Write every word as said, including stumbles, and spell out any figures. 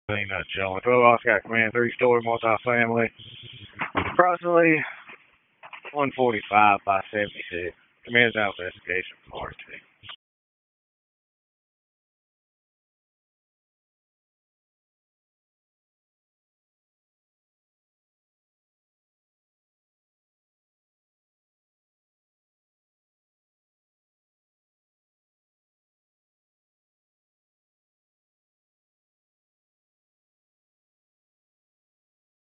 Ain't not showing. twelve Oscar Command, three-story multifamily. Approximately one forty-five by seventy-six. Command's out investigation for R T.